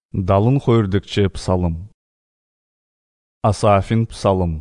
Далын хойырдыкче псалым. Асафин псалым.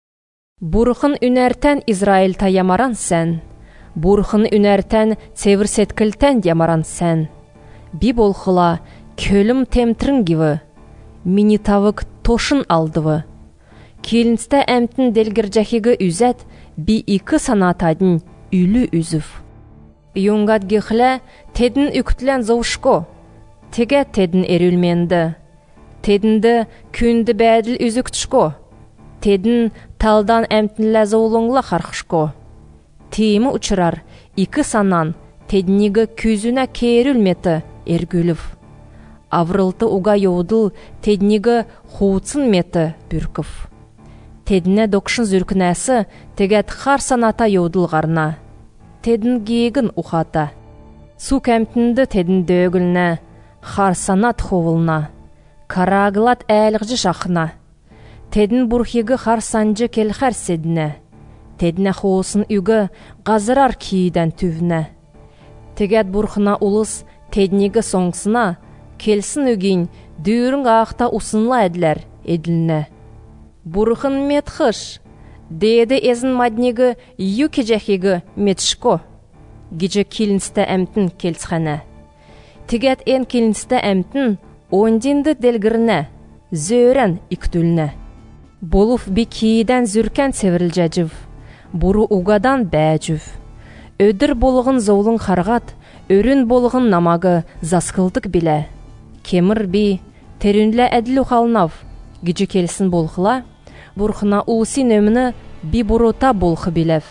Бурхан үнәртән Израиль та ямаран сән. Бурхан үнәртән цевірсеткілтән ямаран сән. Би болхыла көлім темтрін гиві. Мини тавык тошын алдывы. Келінсті әмтін делгіржахигі үзәт би икі санатадын үлі үзіф. Юнгат гихлі тедін үктілен зоушко. Теге тедін эрүлменді. Тедінді күнді бәділ үзіктішко. Тедін талдан әмтінлі зоулыңла қарқышко. Тейімі ұчырар икі санан тедінігі күзіна керүлметі әргүліф. Аврылты уға йоудыл тедінігі хуутсын меті бүркіф. Тедіне докшын зүркінәсі тегет қар саната йоудылғарна. Тедін гейгін ұқата. Су кәмтінді тедін дөгіліне. Харсанат ховылна, карагылат әліғжі шақына. Тедін бұрхегі харсанжы келхар седіне. Тедіне хоусын үгі ғазырар кейден түвіне. Тегет бұрхына ұлыс тедінегі соңсына, келсін үгін дүйірін ғақта ұсынла әділер еділіне. Бұрхын метхыш, дейді ezin маднегі ю кежәхегі метшко. Геже келінсті әмтін келсхәне. Тегет ен келінсті әмтін ондинді делгіріне, зөрен иктүліне. Болуф би кейден зүркен северілжәжів, бұру угадан бәжів. Өдір болығын зоулың қарғат, өрін болығын намагы заскылдық біле. Кемір би, терінлі әділі қалнав, гіжі келсін болғыла, бұрхына ұлысын өміні би бұрута болғы білев.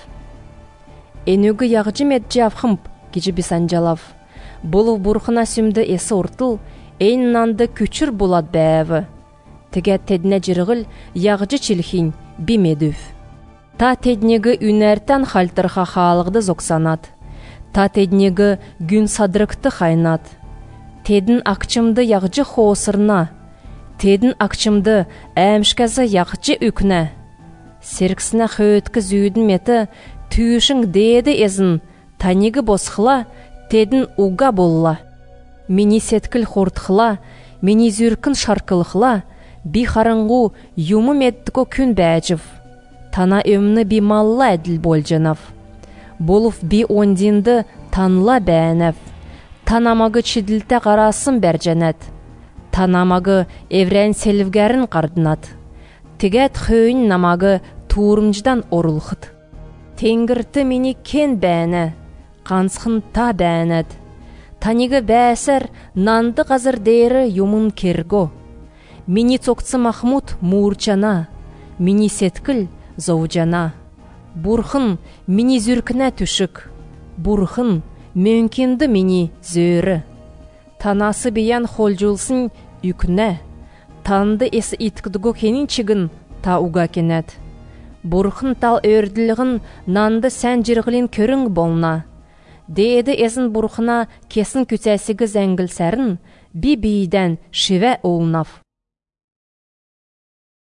Энөгі яғжы мәтжі авхымп, гіжі бисанжалав. Болу бұрхына сүмді есі ұртыл, әйн нанды күчір болад бәві. Тегет тедіне жырғыл яғжы чілхин бимедүв. Та тедінегі үнәртен халтырға қалығды зоксанат. Та тедінегі гүн садрықты қайнат. Тедін ақчымды яғжы хоосырна. Тедін ақчымды әмшкәзі яғжы үкіне. Серкісіне қөткі зүйдің меті түйішің дейді езін танегі босқыла, тедін уға болла. Мені сеткіл қортқыла, мені зүркін шарқылықыла, би қарыңғу юмы меттіко күн бәжів. Тана өміні би малла әділ болжанав. Болуф би ондинді танла бәәнәв. Танамағы чиділті қарасын бәржанат. Танамағы еврен селівгәрін қардынат. Тегет хүйін намағы туырымждан орылғыд. Тенгірті мені кен бәәні. Қансқын та бәәнәд. Таниғы бәсір нанды қазір дейірі юмын керго. Мені цоқцы Махмуд муырчана, мені сеткіл зоужана. Бұрхын мені зүркіна түшік. Бұрхын мөңкенді мені зөрі. Танасы бейен холжулсын үкіне. Танды есі иткідігі кенін чігін та уға кенет. Бұрхын тал өрділігін нанды сән жырғылин көрің болна. Дейді ezin бұрхына кесін күтәсігі зәңгіл сәрін би-бейден шивә олнав.